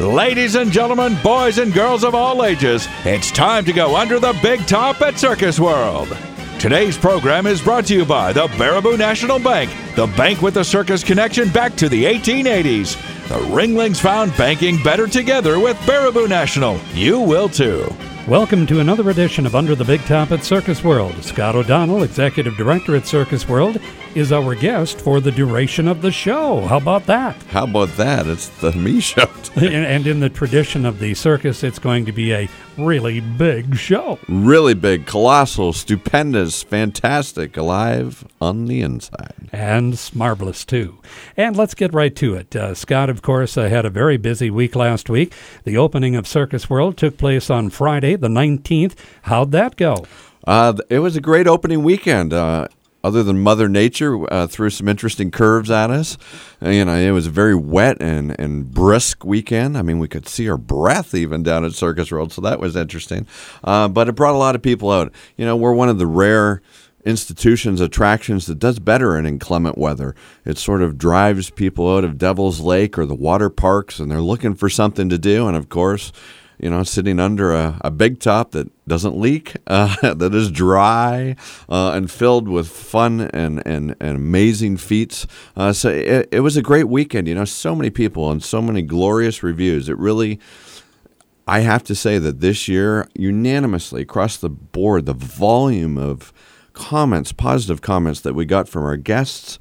Ladies and gentlemen, boys and girls of all ages, it's time to go under the big top at Circus World. Today's program is brought to you by the Baraboo National Bank, the bank with a circus connection back to the 1880s. The Ringlings found banking better together with Baraboo National. You will too. Welcome to another edition of Under the Big Top at Circus World. Scott O'Donnell, Executive Director at Circus World, is our guest for the duration of the show. How about that? How about that? It's the me show. And in the tradition of the circus, it's going to be a really big show. Really big, colossal, stupendous, fantastic, alive on the inside. And marvelous, too. And let's get right to it. Scott, of course, had a very busy week last week. The opening of Circus World took place on Friday, the 19th. How'd that go? It was a great opening weekend. Other than Mother Nature threw some interesting curves at us. It was a very wet and brisk weekend. I mean, we could see our breath even down at Circus World, so that was interesting. But it brought a lot of people out. We're one of the rare institutions, attractions that does better in inclement weather. It sort of drives people out of Devil's Lake or the water parks, and they're looking for something to do. And, of course, sitting under a big top that doesn't leak, that is dry and filled with fun and amazing feats. So it was a great weekend. So many people and so many glorious reviews. It really, I have to say that this year, unanimously across the board, the volume of comments, positive comments that we got from our guests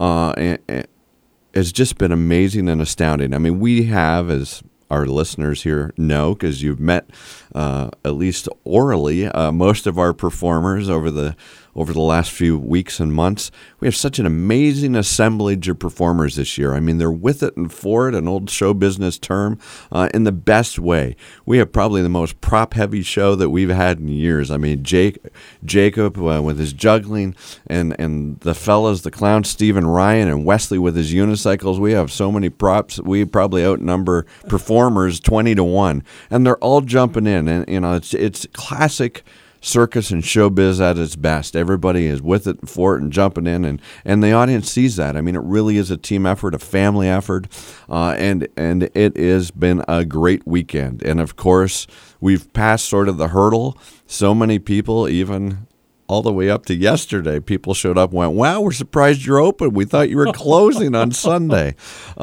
has just been amazing and astounding. I mean, we have, as our listeners here know, because you've met at least orally most of our performers over the last few weeks and months. We have such an amazing assemblage of performers this year. I mean, they're with it and for it, an old show business term, in the best way. We have probably the most prop-heavy show that we've had in years. I mean, Jacob with his juggling, and the fellas, the clowns, Steve and Ryan, and Wesley with his unicycles. We have so many props. We probably outnumber performers 20-1, and they're all jumping in. And it's classic circus and showbiz at its best. Everybody is with it and for it and jumping in, and the audience sees that. I mean, it really is a team effort, a family effort, and it has been a great weekend. And of course, we've passed sort of the hurdle. So many people, even all the way up to yesterday, people showed up and went, "Wow, we're surprised you're open. We thought you were closing on Sunday."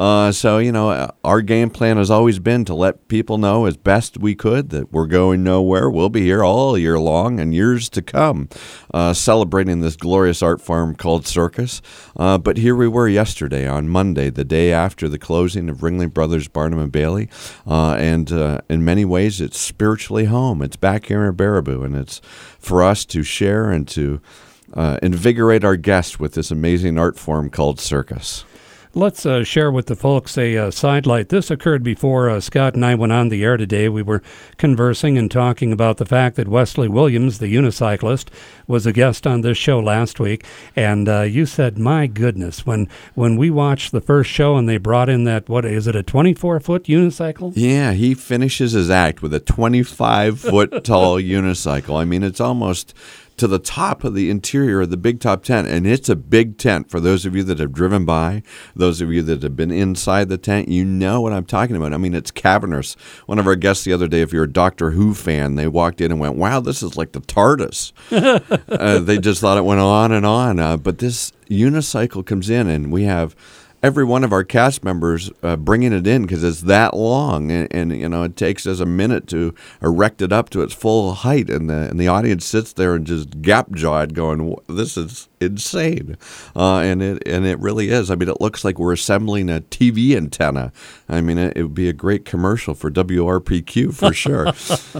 So, our game plan has always been to let people know as best we could that we're going nowhere. We'll be here all year long and years to come, celebrating this glorious art form called circus. But here we were yesterday on Monday, the day after the closing of Ringling Brothers Barnum and Bailey. And in many ways, it's spiritually home. It's back here in Baraboo, and it's for us to share and to invigorate our guests with this amazing art form called circus. Let's share with the folks a sidelight. This occurred before Scott and I went on the air today. We were conversing and talking about the fact that Wesley Williams, the unicyclist, was a guest on this show last week. And you said, my goodness, when we watched the first show and they brought in that, what is it, a 24-foot unicycle? Yeah, he finishes his act with a 25-foot tall unicycle. I mean, it's almost to the top of the interior of the big top tent. And it's a big tent. For those of you that have driven by, those of you that have been inside the tent, you know what I'm talking about. I mean, it's cavernous. One of our guests the other day, if you're a Doctor Who fan, they walked in and went, "Wow, this is like the TARDIS." They just thought it went on and on. But this unicycle comes in, and we have every one of our cast members bringing it in because it's that long, and it takes us a minute to erect it up to its full height, and the audience sits there and just gap-jawed going, "This is insane," and it really is. I mean, it looks like we're assembling a TV antenna. I mean, it would be a great commercial for WRPQ for sure.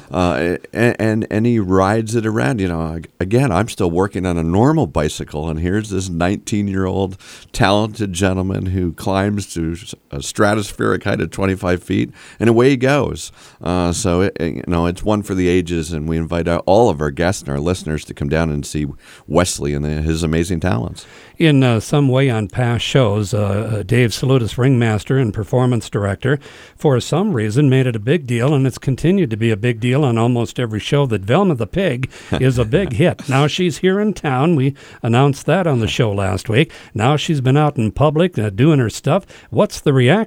And he rides it around. Again, I'm still working on a normal bicycle, and here's this 19-year-old talented gentleman who climbs to a stratospheric height of 25 feet, and away he goes. So it's one for the ages, and we invite all of our guests and our listeners to come down and see Wesley and his amazing talents. In some way on past shows, Dave Salutis, ringmaster and performance director, for some reason made it a big deal, and it's continued to be a big deal on almost every show, that Velma the Pig is a big hit. Now she's here in town. We announced that on the show last week. Now she's been out in public doing her stuff. What's the reaction?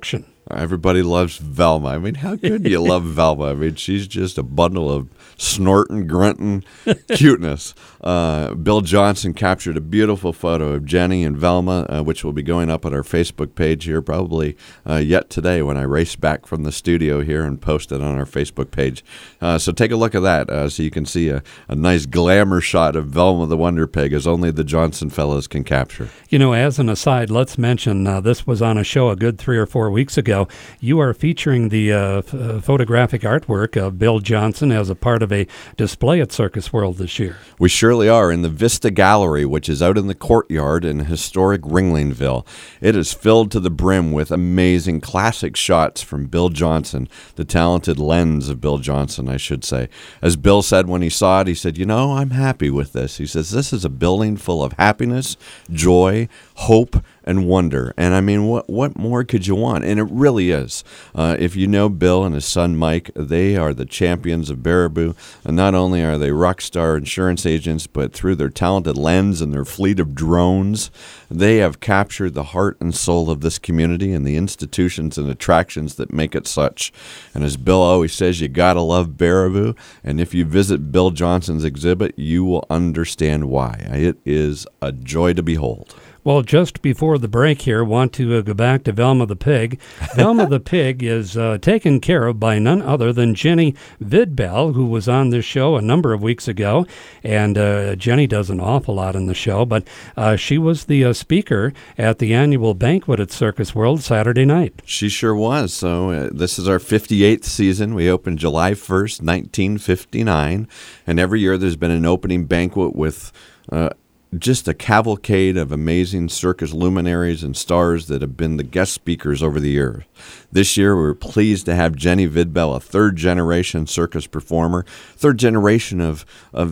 Everybody loves Velma. I mean, how could you love Velma? I mean, she's just a bundle of snorting, grunting cuteness. Bill Johnson captured a beautiful photo of Jenny and Velma, which will be going up on our Facebook page here probably yet today when I race back from the studio here and post it on our Facebook page. So take a look at that so you can see a nice glamour shot of Velma the Wonder Pig as only the Johnson fellows can capture. You know, as an aside, let's mention this was on a show a good 3 or 4 weeks ago. You are featuring the photographic artwork of Bill Johnson as a part of a display at Circus World this year. We surely are in the Vista Gallery, which is out in the courtyard in historic Ringlingville. It is filled to the brim with amazing classic shots from Bill Johnson, the talented lens of Bill Johnson, I should say. As Bill said when he saw it, he said, I'm happy with this. He says, this is a building full of happiness, joy, hope, and wonder. And I mean, what more could you want? And it really is. If you know Bill and his son Mike, they are the champions of Baraboo. And not only are they rock star insurance agents, but through their talented lens and their fleet of drones, they have captured the heart and soul of this community and the institutions and attractions that make it such. And as Bill always says, you gotta love Baraboo. And if you visit Bill Johnson's exhibit, you will understand why. It is a joy to behold. Well, just before the break here, want to go back to Velma the Pig. Velma the Pig is taken care of by none other than Jenny Vidbell, who was on this show a number of weeks ago. And Jenny does an awful lot in the show, but she was the speaker at the annual banquet at Circus World Saturday night. She sure was. So this is our 58th season. We opened July 1st, 1959. And every year there's been an opening banquet with just a cavalcade of amazing circus luminaries and stars that have been the guest speakers over the years. This year, we were pleased to have Jenny Vidbell, a third-generation circus performer, third generation of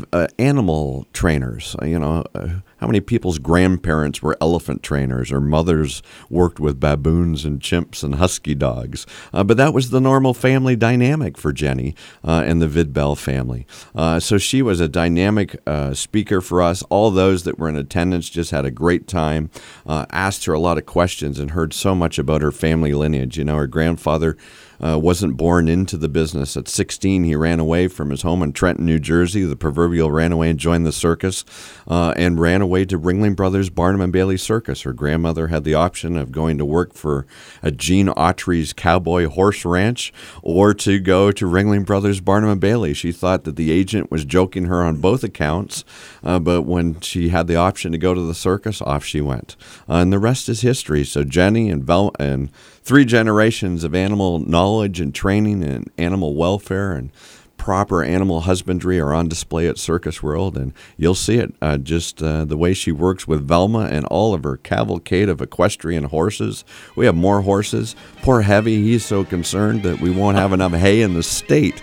animal trainers. How many people's grandparents were elephant trainers or mothers worked with baboons and chimps and husky dogs? But that was the normal family dynamic for Jenny and the Vidbell family. So she was a dynamic speaker for us. All those that were in attendance just had a great time, asked her a lot of questions and heard so much about her family lineage. Her grandfather wasn't born into the business. At 16, he ran away from his home in Trenton, New Jersey. The proverbial ran away and joined the circus and ran away to Ringling Brothers Barnum and Bailey Circus. Her grandmother had the option of going to work for Gene Autry's Cowboy Horse Ranch or to go to Ringling Brothers Barnum and Bailey. She thought that the agent was joking her on both accounts, but when she had the option to go to the circus, off she went. And the rest is history. So Jenny and Velma and 3 generations of animal knowledge and training and animal welfare and proper animal husbandry are on display at Circus World, and you'll see it the way she works with Velma and all of her cavalcade of equestrian horses. We have more horses. Poor Heavy, he's so concerned that we won't have enough hay in the state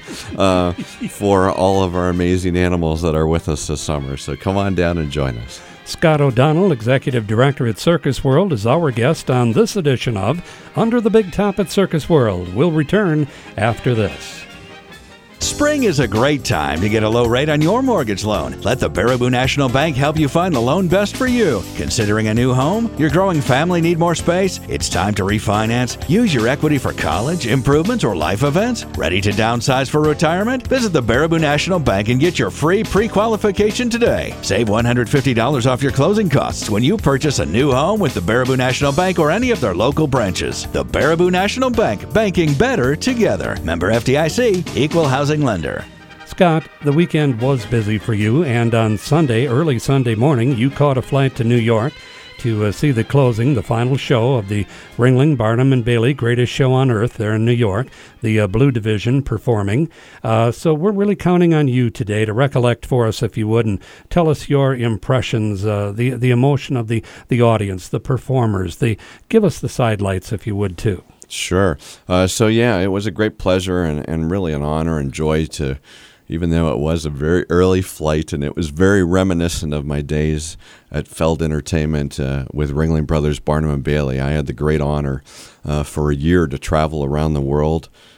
for all of our amazing animals that are with us this summer. So come on down and join us. Scott O'Donnell, Executive Director at Circus World, is our guest on this edition of Under the Big Top at Circus World. We'll return after this. Spring is a great time to get a low rate on your mortgage loan. Let the Baraboo National Bank help you find the loan best for you. Considering a new home? Your growing family need more space? It's time to refinance? Use your equity for college, improvements, or life events? Ready to downsize for retirement? Visit the Baraboo National Bank and get your free pre-qualification today. Save $150 off your closing costs when you purchase a new home with the Baraboo National Bank or any of their local branches. The Baraboo National Bank, banking better together. Member FDIC, Equal Housing Lender. Scott, the weekend was busy for you, and on Sunday, early Sunday morning, you caught a flight to New York to see the closing, the final show of the Ringling Barnum and Bailey Greatest Show on Earth there in New York, the Blue Division performing. So we're really counting on you today to recollect for us, if you would, and tell us your impressions, the emotion of the audience, the performers. Give us the sidelights, if you would, too. Sure. It was a great pleasure and really an honor and joy to, even though it was a very early flight and it was very reminiscent of my days at Feld Entertainment with Ringling Brothers Barnum and Bailey. I had the great honor for a year to travel around the world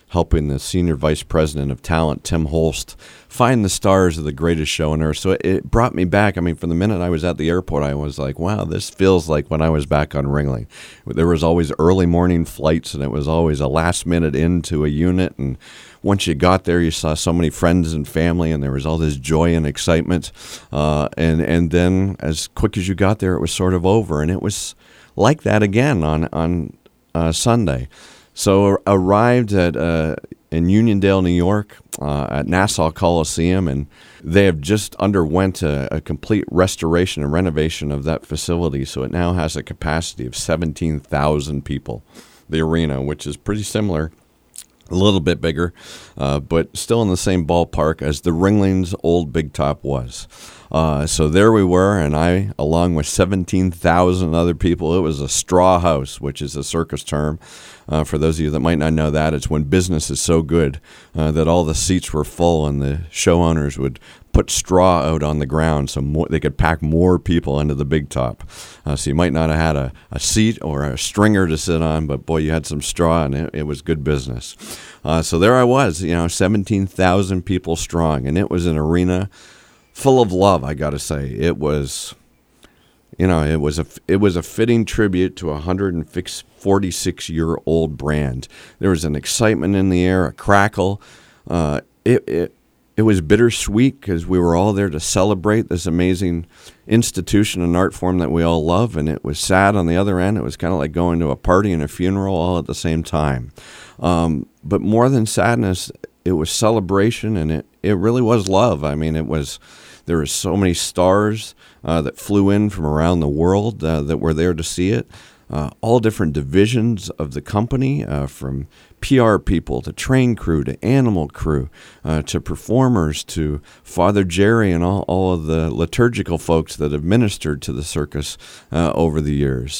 helping the senior vice president of talent, Tim Holst, find the stars of the greatest show on earth. So it brought me back. I mean, from the minute I was at the airport, I was like, wow, this feels like when I was back on Ringling. There was always early morning flights, and it was always a last minute into a unit. And once you got there, you saw so many friends and family, and there was all this joy and excitement. And then as quick as you got there, it was sort of over. And it was like that again on Sunday. So arrived at in Uniondale, New York, at Nassau Coliseum, and they have just underwent a complete restoration and renovation of that facility. So it now has a capacity of 17,000 people. The arena, which is pretty similar, a little bit bigger, but still in the same ballpark as the Ringling's old Big Top was. So there we were, and I, along with 17,000 other people, it was a straw house, which is a circus term. For those of you that might not know that, it's when business is so good that all the seats were full and the show owners would put straw out on the ground so they could pack more people into the Big Top. So you might not have had a seat or a stringer to sit on, but boy, you had some straw, and it was good business. So there I was, 17,000 people strong, and it was an arena full of love, I got to say. It was, it was a fitting tribute to a 146-year-old brand. There was an excitement in the air, a crackle. It was bittersweet because we were all there to celebrate this amazing institution and art form that we all love, and it was sad on the other end. It was kind of like going to a party and a funeral all at the same time. But more than sadness, it was celebration, and it really was love. I mean, there were so many stars that flew in from around the world that were there to see it. All different divisions of the company, from PR people to train crew to animal crew to performers to Father Jerry and all of the liturgical folks that have ministered to the circus over the years.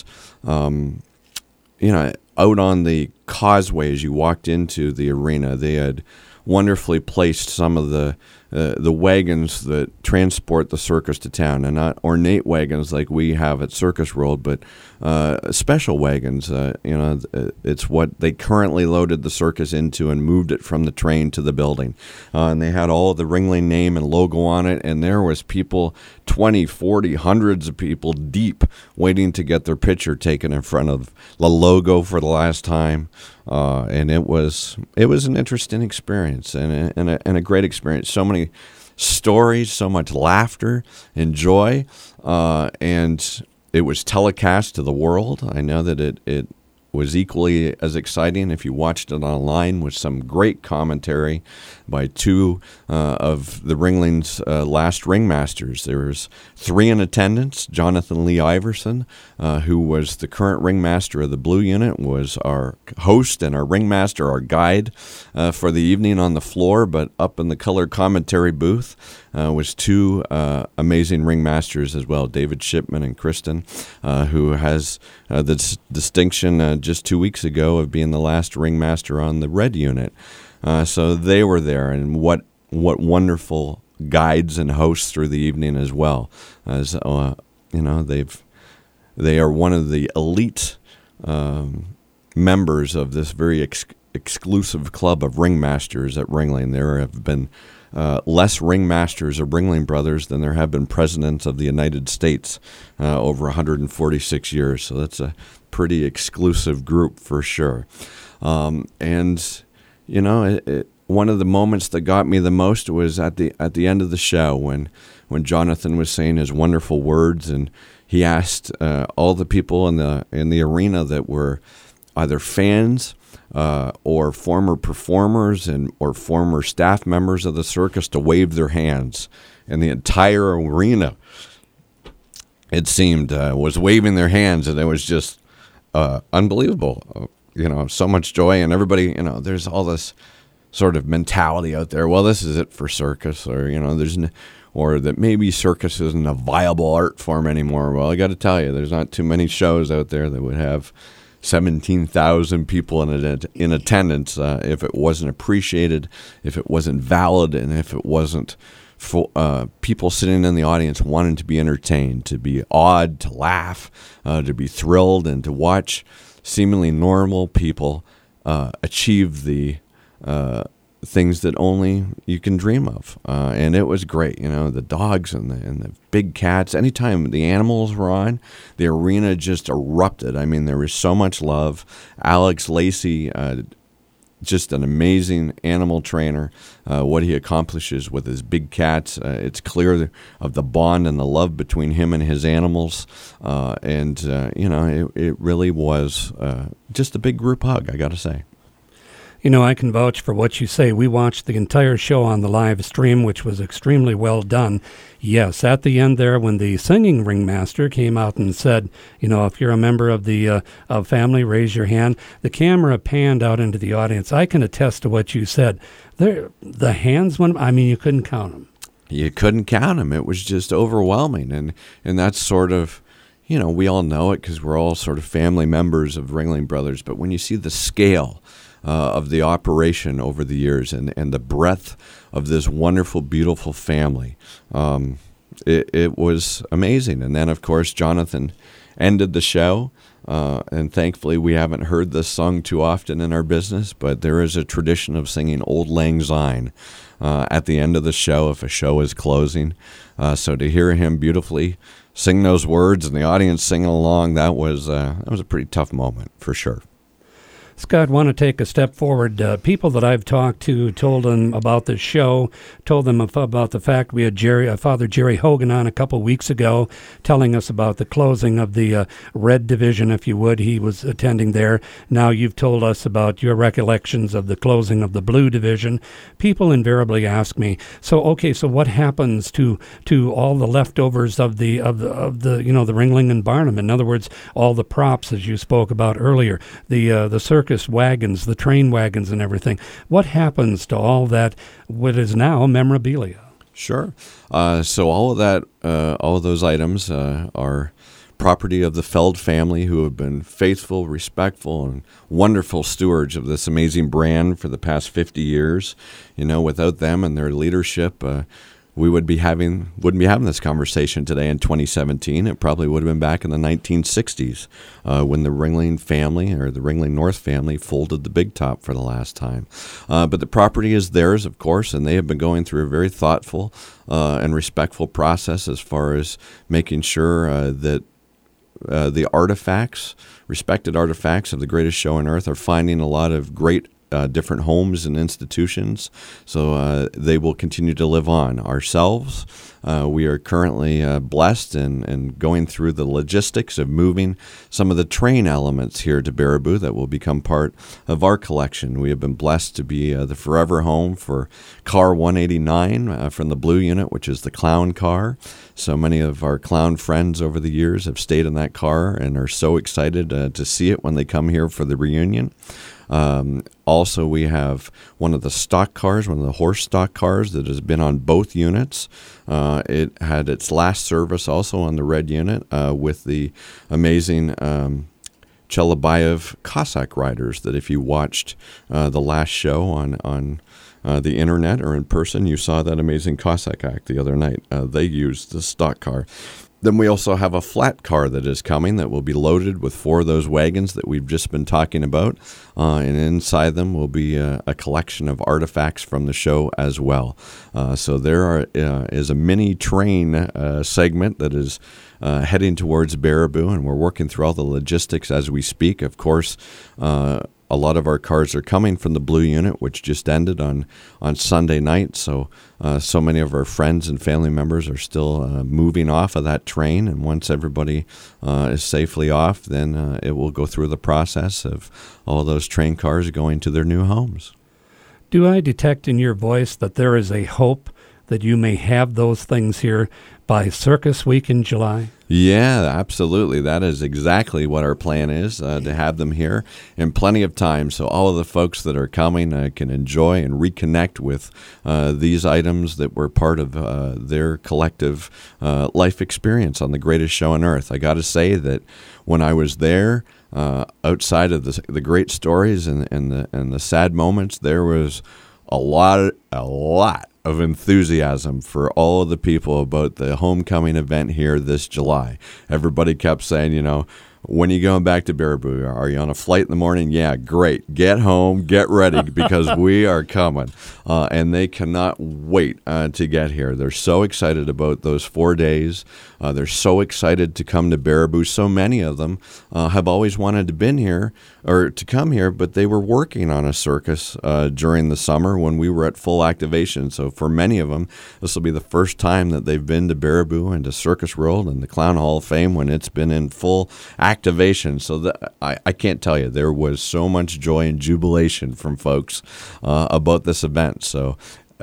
Out on the causeway as you walked into the arena, they had wonderfully placed some of the wagons that transport the circus to town, and not ornate wagons like we have at Circus World, but special wagons. It's what they currently loaded the circus into and moved it from the train to the building. And they had all of the Ringling name and logo on it, and there was people, 20, 40, hundreds of people deep waiting to get their picture taken in front of the logo for the last time. And it was an interesting experience and a great experience. So many stories, so much laughter and joy, and it was telecast to the world. I know that it was equally as exciting if you watched it online, with some great commentary by two of the Ringling's last ringmasters. There was 3 in attendance. Jonathan Lee Iverson, who was the current ringmaster of the Blue Unit, was our host and our ringmaster, our guide for the evening on the floor, but up in the color commentary booth was 2 amazing ringmasters as well, David Shipman and Kristen, who has the distinction just 2 weeks ago of being the last ringmaster on the Red Unit. So they were there, and what wonderful guides and hosts through the evening as well. As they are one of the elite members of this very exclusive club of ringmasters at Ringling. There have been less ringmasters of Ringling Brothers than there have been presidents of the United States over 146 years. So that's a pretty exclusive group for sure. One of the moments that got me the most was at the end of the show when Jonathan was saying his wonderful words, and he asked all the people in the arena that were either fans or former performers or former staff members of the circus to wave their hands, and the entire arena, it seemed, was waving their hands, and it was just unbelievable. So much joy, and everybody, there's all this sort of mentality out there. Well, this is it for circus, or or that maybe circus isn't a viable art form anymore. Well, I got to tell you, there's not too many shows out there that would have 17,000 people in attendance if it wasn't appreciated, if it wasn't valid, and if it wasn't people sitting in the audience wanting to be entertained, to be awed, to laugh, to be thrilled, and to watch seemingly normal people achieve the things that only you can dream of. And it was great. The dogs and the big cats. Anytime the animals were on, the arena just erupted. I mean, there was so much love. Alex Lacey, just an amazing animal trainer. What he accomplishes with his big cats, it's clear of the bond and the love between him and his animals. It really was just a big group hug, I got to say. I can vouch for what you say. We watched the entire show on the live stream, which was extremely well done. Yes, at the end there, when the singing ringmaster came out and said, if you're a member of the family, raise your hand, the camera panned out into the audience. I can attest to what you said. The hands went, you couldn't count them. You couldn't count them. It was just overwhelming. And that's sort of, we all know it because we're all sort of family members of Ringling Brothers. But when you see the scale of the operation over the years and the breadth of this wonderful, beautiful family, it was amazing. And then, of course, Jonathan ended the show. And thankfully, we haven't heard this sung too often in our business, but there is a tradition of singing Auld Lang Syne at the end of the show if a show is closing. So to hear him beautifully sing those words and the audience singing along, that was a pretty tough moment for sure. Scott, want to take a step forward. People that I've talked to told them about the show, told them about the fact we had Father Jerry Hogan on a couple weeks ago telling us about the closing of the Red Division, if you would. He was attending there. Now you've told us about your recollections of the closing of the Blue Division. People invariably ask me, so what happens to all the leftovers of the Ringling and Barnum? In other words, all the props, as you spoke about earlier, the circus wagons, the train wagons and everything. What happens to all that, what is now memorabilia? Sure. So all of that, all of those items are property of the Feld family, who have been faithful, respectful, and wonderful stewards of this amazing brand for the past 50 years. Without them and their leadership, we wouldn't be having this conversation today in 2017. It probably would have been back in the 1960s when the Ringling family, or the Ringling North family, folded the Big Top for the last time. But the property is theirs, of course, and they have been going through a very thoughtful and respectful process as far as making sure that the artifacts, respected artifacts of the greatest show on earth, are finding a lot of great different homes and institutions, so they will continue to live on. Ourselves, we are currently blessed and going through the logistics of moving some of the train elements here to Baraboo that will become part of our collection. We have been blessed to be the forever home for Car 189 from the Blue Unit, which is the clown car. So many of our clown friends over the years have stayed in that car and are so excited to see it when they come here for the reunion. Also, we have one of the stock cars, one of the horse stock cars that has been on both units. It had its last service also on the Red unit with the amazing Chelyabinsk Cossack riders that if you watched the last show on the internet or in person, you saw that amazing Cossack act the other night. They used the stock car. Then we also have a flat car that is coming that will be loaded with 4 of those wagons that we've just been talking about. And inside them will be a collection of artifacts from the show as well. So there is a mini train segment that is heading towards Baraboo, and we're working through all the logistics as we speak. Of course, a lot of our cars are coming from the Blue Unit, which just ended on Sunday night. So many of our friends and family members are still moving off of that train. And once everybody is safely off, then it will go through the process of all those train cars going to their new homes. Do I detect in your voice that there is a hope that you may have those things here by Circus Week in July? Yeah, absolutely. That is exactly what our plan is, to have them here in plenty of time so all of the folks that are coming can enjoy and reconnect with these items that were part of their collective life experience on the greatest show on earth. I got to say that when I was there, outside of the great stories and the sad moments, there was a lot of enthusiasm for all of the people about the homecoming event here this July. Everybody kept saying, when are you going back to Baraboo? Are you on a flight in the morning? Yeah, great. Get home, get ready, because we are coming. And they cannot wait to get here. They're so excited about those 4 days. They're so excited to come to Baraboo. So many of them have always wanted to been here or to come here, but they were working on a circus during the summer when we were at full activation. So for many of them, this will be the first time that they've been to Baraboo and to Circus World and the Clown Hall of Fame when it's been in full activation. So I can't tell you, there was so much joy and jubilation from folks about this event. So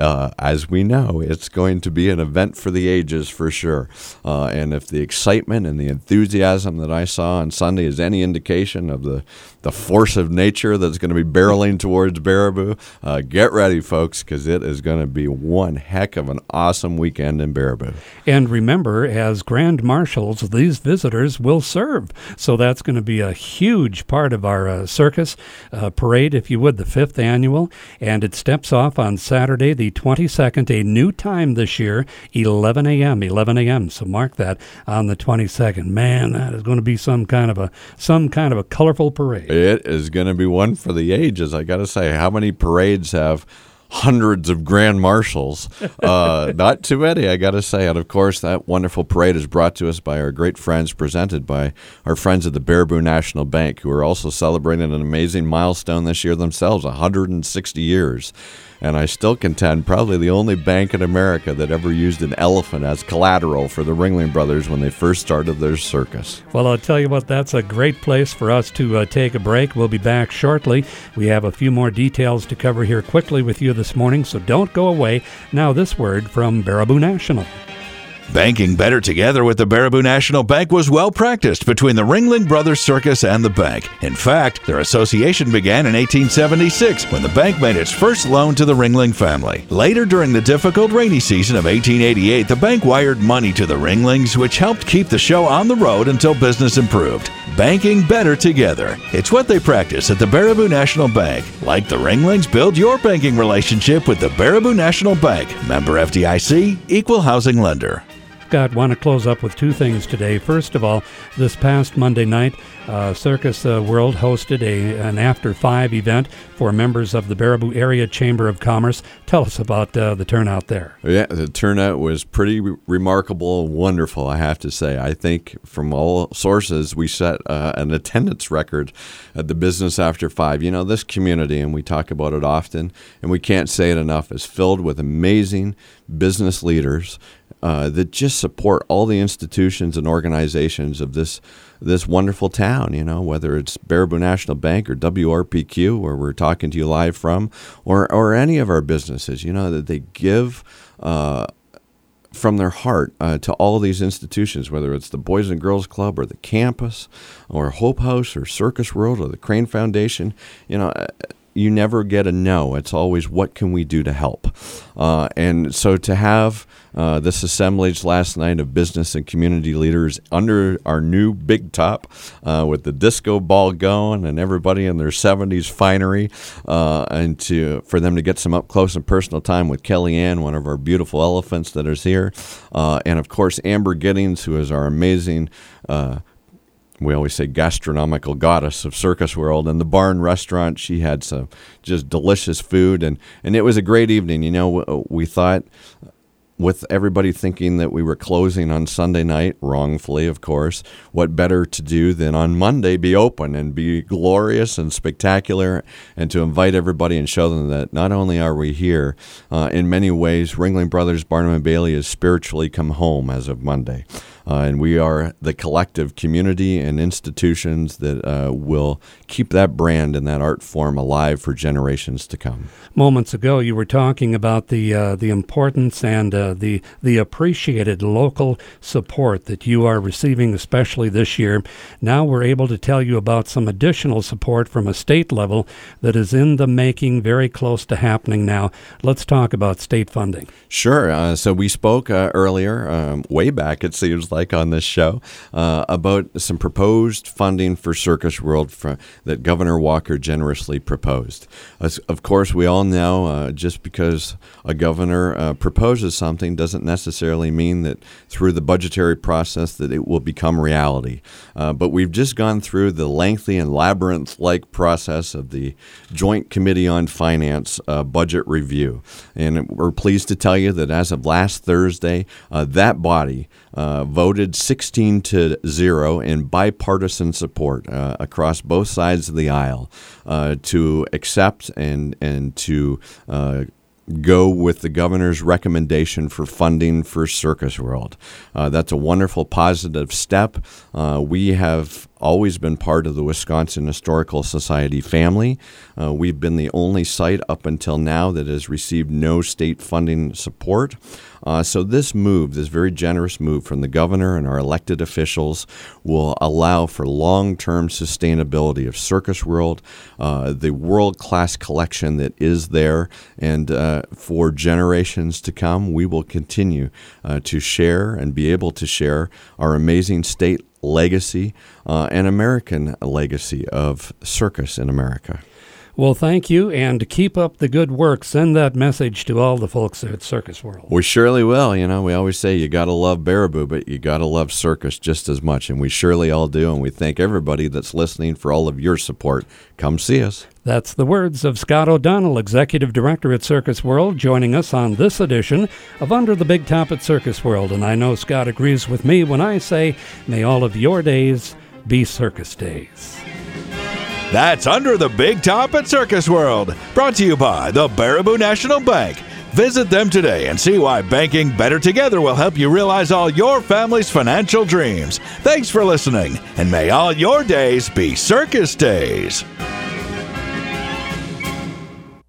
as we know, it's going to be an event for the ages for sure. And if the excitement and the enthusiasm that I saw on Sunday is any indication of the force of nature that's going to be barreling towards Baraboo, get ready, folks, because it is going to be one heck of an awesome weekend in Baraboo. And remember, as Grand Marshals, these visitors will serve. So that's going to be a huge part of our circus parade, if you would, the 5th annual. And it steps off on Saturday, the 22nd, a new time this year, 11 a.m. So mark that on the 22nd. Man, that is going to be some kind of a colorful parade. It is going to be one for the ages. I got to say, how many parades have hundreds of grand marshals? Not too many, I got to say. And of course, that wonderful parade is brought to us by our great friends, presented by our friends at the Baraboo National Bank, who are also celebrating an amazing milestone this year themselves, 160 years. And I still contend probably the only bank in America that ever used an elephant as collateral for the Ringling Brothers when they first started their circus. Well, I'll tell you what, that's a great place for us to take a break. We'll be back shortly. We have a few more details to cover here quickly with you this morning, so don't go away. Now this word from Baraboo National. Banking better together with the Baraboo National Bank was well practiced between the Ringling Brothers Circus and the bank. In fact, their association began in 1876 when the bank made its first loan to the Ringling family. Later, during the difficult rainy season of 1888, the bank wired money to the Ringlings, which helped keep the show on the road until business improved. Banking better together. It's what they practice at the Baraboo National Bank. Like the Ringlings, build your banking relationship with the Baraboo National Bank. Member FDIC, equal housing lender. Scott, want to close up with two things today. First of all, this past Monday night, Circus World hosted an After 5 event for members of the Baraboo Area Chamber of Commerce. Tell us about the turnout there. Yeah, the turnout was pretty remarkable and wonderful, I have to say. I think from all sources, we set an attendance record at the Business After 5. You know, this community, and we talk about it often, and we can't say it enough, is filled with amazing business leaders that just support all the institutions and organizations of this wonderful town, you know, whether it's Baraboo National Bank or WRPQ, where we're talking to you live from, or any of our businesses, you know, that they give from their heart to all these institutions, whether it's the Boys and Girls Club or the campus or Hope House or Circus World or the Crane Foundation. You know, you never get a no. It's always, what can we do to help? And so to have this assemblage last night of business and community leaders under our new big top with the disco ball going and everybody in their 70s finery, and for them to get some up close and personal time with Kellyanne, one of our beautiful elephants that is here, and of course Amber Giddings, who is our amazing we always say gastronomical goddess of Circus World, and the Barn Restaurant. She had some just delicious food, and it was a great evening. You know, we thought, with everybody thinking that we were closing on Sunday night, wrongfully, of course, what better to do than on Monday be open and be glorious and spectacular, and to invite everybody and show them that not only are we here, in many ways, Ringling Brothers Barnum & Bailey has spiritually come home as of Monday. And we are the collective community and institutions that will keep that brand and that art form alive for generations to come. Moments ago, you were talking about the importance and the appreciated local support that you are receiving, especially this year. Now we're able to tell you about some additional support from a state level that is in the making, very close to happening now. Let's talk about state funding. Sure. So we spoke earlier, way back, it seems like on this show, about some proposed funding for Circus World that Governor Walker generously proposed. Of course, we all know just because a governor proposes something doesn't necessarily mean that through the budgetary process that it will become reality. But we've just gone through the lengthy and labyrinth-like process of the Joint Committee on Finance budget review. And we're pleased to tell you that as of last Thursday, that body voted 16-0 in bipartisan support across both sides of the aisle to accept and to go with the governor's recommendation for funding for Circus World. That's a wonderful positive step. We have always been part of the Wisconsin Historical Society family. We've been the only site up until now that has received no state funding support. So this very generous move from the governor and our elected officials will allow for long-term sustainability of Circus World, the world-class collection that is there, and for generations to come, we will continue to share and be able to share our amazing state legacy and American legacy of circus in America. Well, thank you, and keep up the good work. Send that message to all the folks at Circus World. We surely will. You know, we always say you got to love Baraboo, but you got to love circus just as much, and we surely all do, and we thank everybody that's listening for all of your support. Come see us. That's the words of Scott O'Donnell, Executive Director at Circus World, joining us on this edition of Under the Big Top at Circus World. And I know Scott agrees with me when I say, may all of your days be circus days. That's Under the Big Top at Circus World, brought to you by the Baraboo National Bank. Visit them today and see why banking better together will help you realize all your family's financial dreams. Thanks for listening, and may all your days be circus days.